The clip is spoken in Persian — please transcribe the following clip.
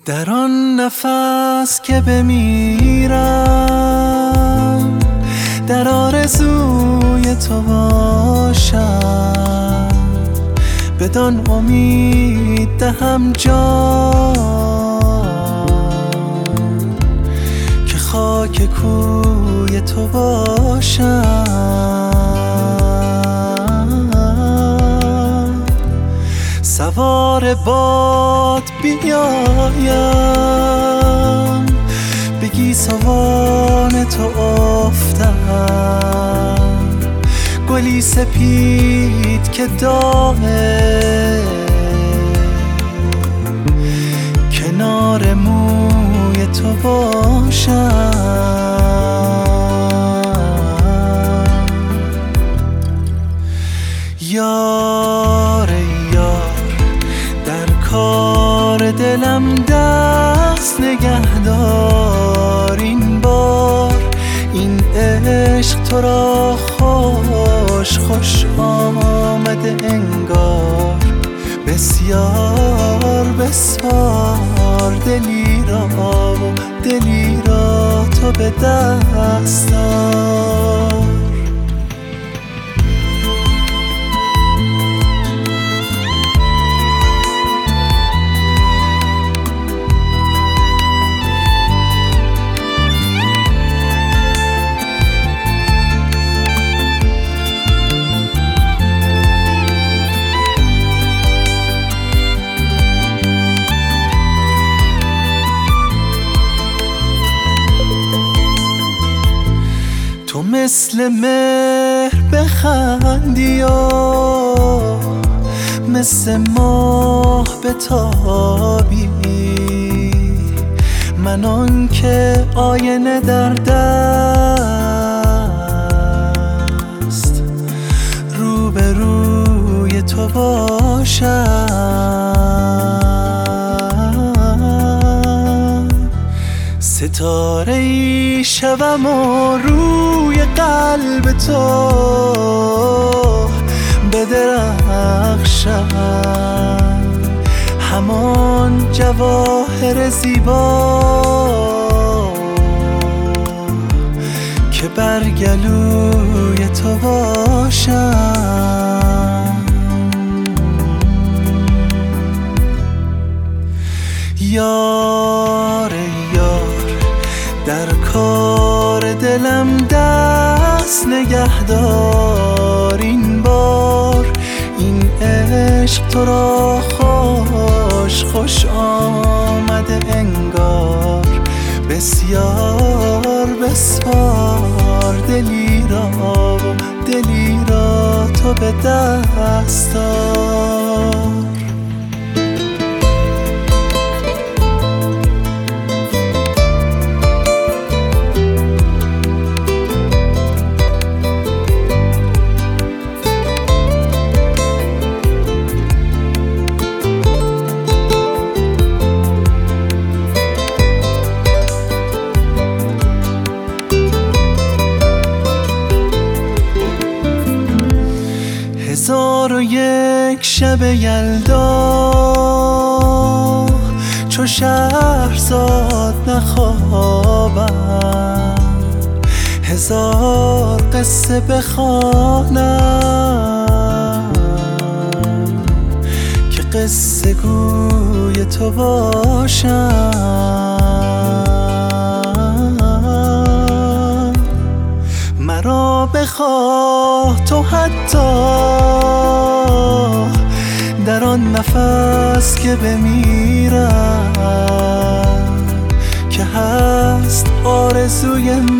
در آن نفس که بمیرم در آرزوی تو باشم، بدان امید دهم جان که خاک کوی تو باشم. سوار باد بیایم بگی سوان تو افتم، گلی سپید که داغه کنار موی تو باشم. یار در کار دلم دست نگهدار، این بار این عشق تو را خوش خوش آمده انگار. بسیار بسپار دلی را و دلی را تو به دست دار. تو مثل مهر بخندی و مثل ماه بتابی، من آن که آینه در دست روبروی تو باشم. ستاره ای شوم و روی قلب تو بدرخشم، همان جواهر زیبا که بر گلوی تو باشم. یار در کار دلم دست نگهدار، این بار این عشق تو را خوش خوش آمده انگار. بسیار بسپار دلی را و دلی را تو به دست دار. هزار و یک شب یلدا چو شهرزاد نخوابم، هزار قصه بخوانم که قصه گوی تو باشم. مرا بخواه تو حتی در آن نفس که بمیرم، که هست آرزوی